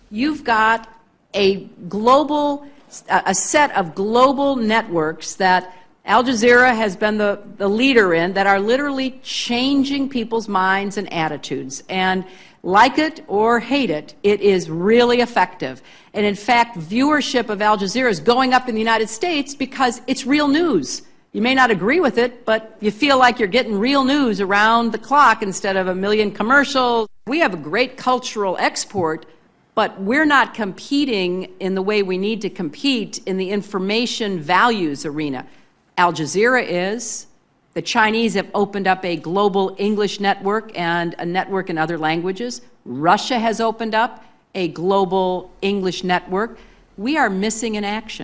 You've got a set of global networks that Al Jazeera has been the leader in, that are literally changing people's minds and attitudes. And like it or hate it, it is really effective. And in fact, viewership of Al Jazeera is going up in the United States because it's real news. You may not agree with it, but you feel like you're getting real news around the clock instead of a million commercials. We have a great cultural export, but we're not competing in the way we need to compete in the information values arena. Al Jazeera is. The Chinese have opened up a global English network and a network in other languages. Russia has opened up a global English network. We are missing in action.